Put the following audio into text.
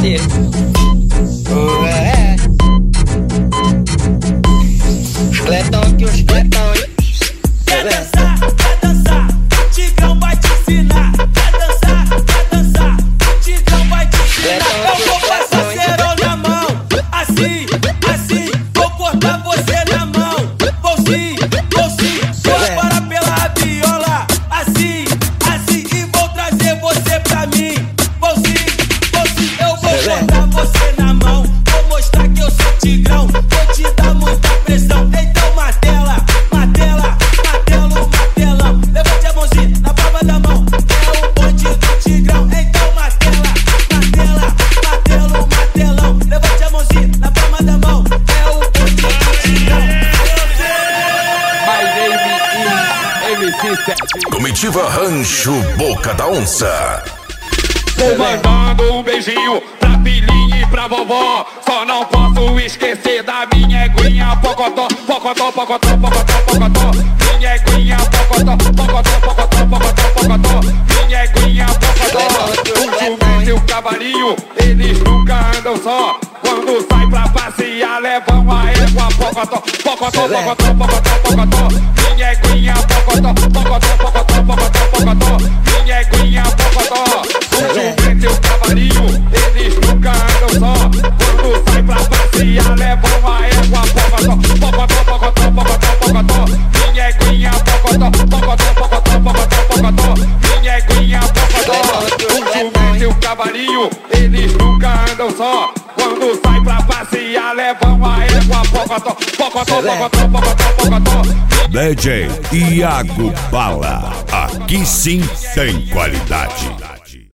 parceiro. Os cletão aqui, os cletão, hein? Quer dançar, Tigrão vai te ensinar. Quer dançar, Tigrão vai te ensinar. Eu vou passar cerol na mão, assim, vou cortar você na mão. Vou sim, vou parar pela viola, assim, e vou trazer você pra mim. Vou sim, eu vou cortar você na mão. Vou mostrar que eu sou Tigrão, vou te dar muita pressão. Então martela, martelão. Levante a mãozinha na palma da mão. É o bonde do Tigrão. Então martela, martelão. Levante a mãozinha na palma da mão. É o bonde do Tigrão. My name is MC Sete. Comitiva Rancho Boca da Onça. Tô mandando um beijinho pra filhinha e pra vovó. Só não posso esquecer da minha eguinha pocotó. Minha eguinha pocotó. Minha eguinha pocotó. O jumento e o cavalinho, eles nunca andam só. Quando sai pra passear, levam a égua pocotó. Minha eguinha pocotó. Minha eguinha pocotó. O jumento e o cavalinho, eles nunca andam só. Quando sai pra passear, levam a égua pocotó. Minha eguinha pocotó. Minha eguinha pocotó. O jumento e o cavalinho, eles nunca andam só. Quando sai pra passear, levam a égua pocotó. DJ Iago Bala, aqui sim tem qualidade.